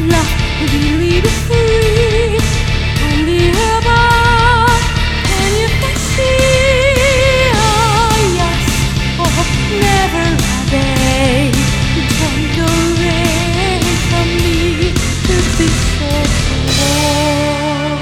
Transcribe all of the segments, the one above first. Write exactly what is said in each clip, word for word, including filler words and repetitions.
love will lead us free on the above. And if I see, oh yes, oh never obey. Don't go away from me to be so cold.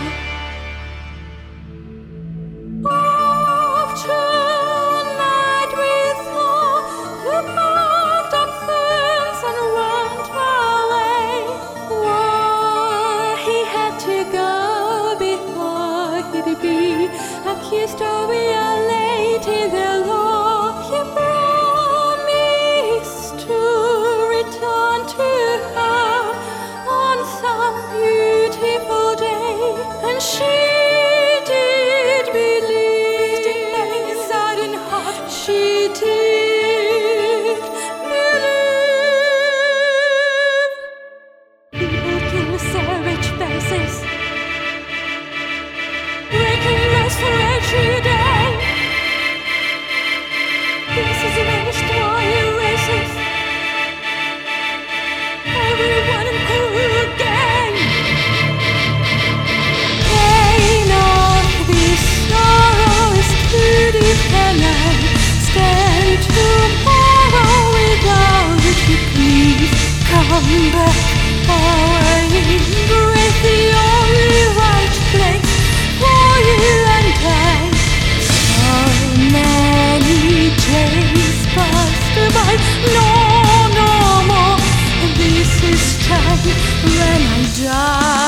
Of tonight we saw the marked up things and went away. Why he had to go before he'd be accused or violated the law. He promised to return to her on some beautiful day, and she did believe inside in heart. She did believe. People kill savage faces, breaking laws for every day. This is vanished royal races, everyone in cruel gang. Pain of this sorrow is too deep, and I stand tomorrow without you. Please come back. Our embrace the only right place for you and I. So many days passed by, no, no more. This is time when I die.